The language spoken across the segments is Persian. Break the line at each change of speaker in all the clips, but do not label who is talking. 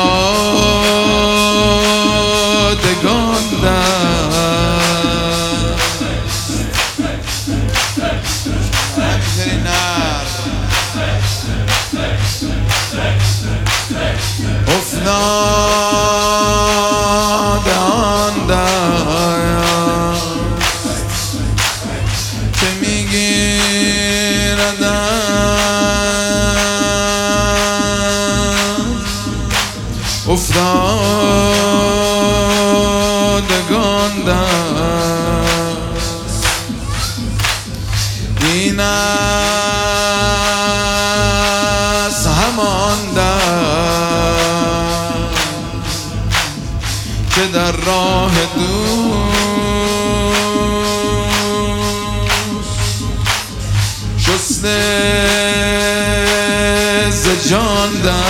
افتادگان افتاده آن دست که میگیرد افتادگان دست این از همان که در راه دوست شسته ز جان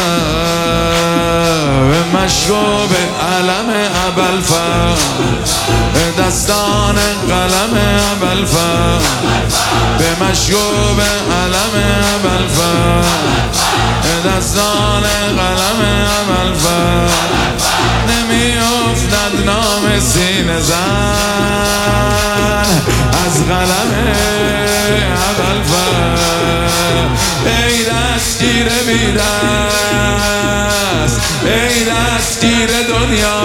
به مشروب علم ابوالفضل به دستان قلم ابوالفضل به مشروب علم ابوالفضل به دستان قلم ابوالفضل نمیافتد نام سینه زن از قلم ابوالفضل ای دستگیر بی دست ای دستگیر دنیا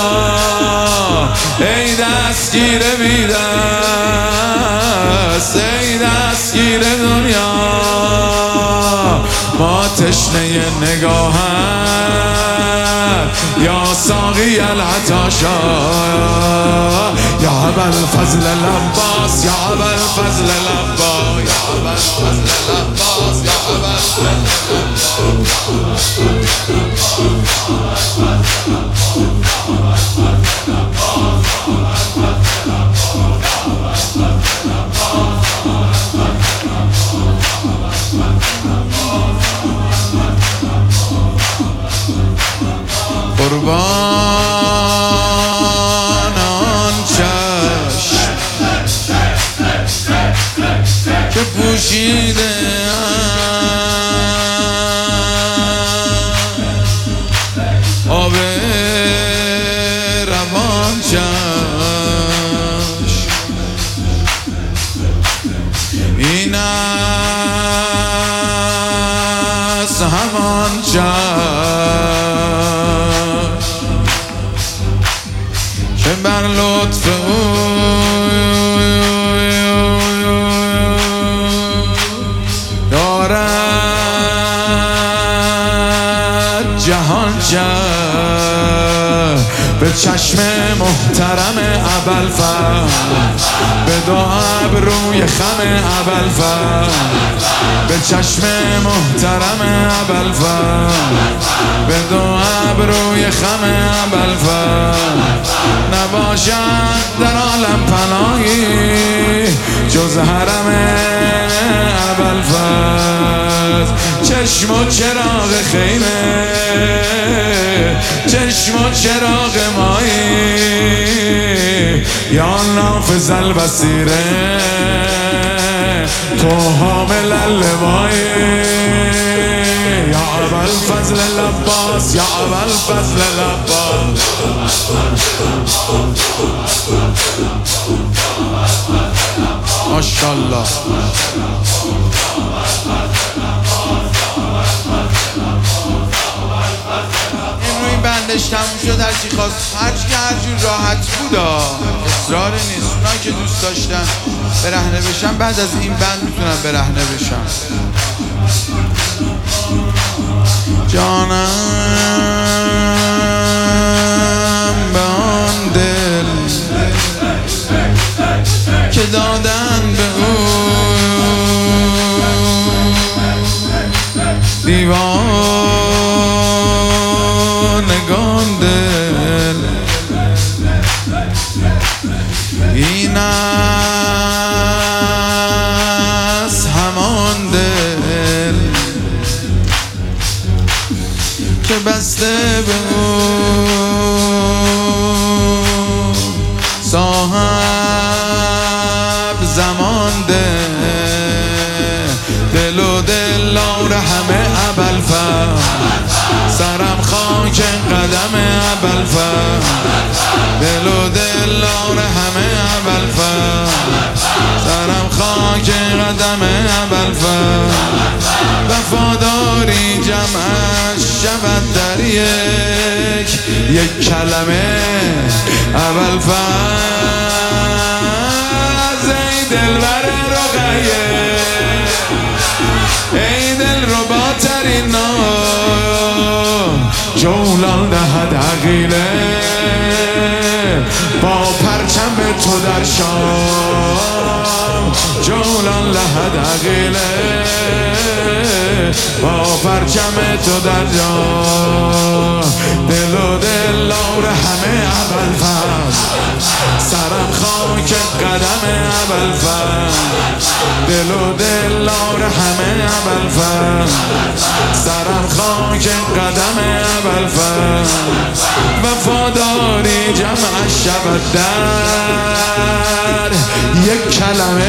ای دستگیر بی دست ای دستگیر دنیا ما تشنه نگاهت یا ساقی العطاشا یا ابوالفضل العباس یا ابوالفضل العباس یا ابوالفضل العباس یا ابوالفضل قربان آن چشم که پوشیده آب روان چشم این از همان چشم که بر لطف او دارد جهان چشم به چشم محترم ابوالفضل به دو ابروی خم ابوالفضل به چشم محترم ابوالفضل به دو ابروی خم ابوالفضل نباشد در عالم پناهی جز حرم ابوالفضل چشم و چراغ خیمه چشم و چراغ مایی یا نافذ البصیره تو حامل اللوایی یا ابوالفضل العباس یا ابوالفضل العباس ماشاءالله این بندش تموم شد. هرچی خواست هرچی که هرجور راحت بود اصرار نیست. اونایی که دوست داشتن برهنه بشن بعد از این بند میتونن برهنه بشن. جانم به آن دل که دادن به او دیوانگان دل این از همان دل که بسته به او صاحب زمان دل و دلار همه ابوالفضل سرم خاک خاک قدم ابوالفضل، دل و دلار همه ابوالفضل، سرم خاک قدم ابوالفضل، وفاداری جمعش شود در یک کلمه ابوالفضل. ای دلبر رقیه، ای دل ربا ترین نام، جولان دهد عقیله با پرچم تو در شام، جولان لحد عقیله با پرچم تو در جام، دل و دلار همه ابوالفضل، سرم خاک قدم ابوالفضل، دل و دلار همه ابوالفضل، سرم خاک قدم ابوالفضل، وفاداری جمعش شود در یک کلمه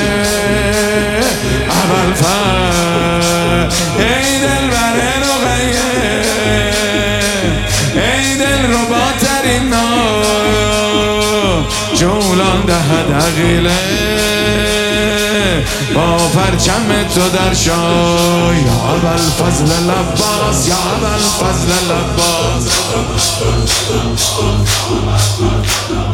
ابوالفضل. ای دلبر رقیه، ای دل ربا ترین نام، جولان دهد عقیله با پرچم تو در شام، یا ابوالفضل العباس، یا ابوالفضل العباس.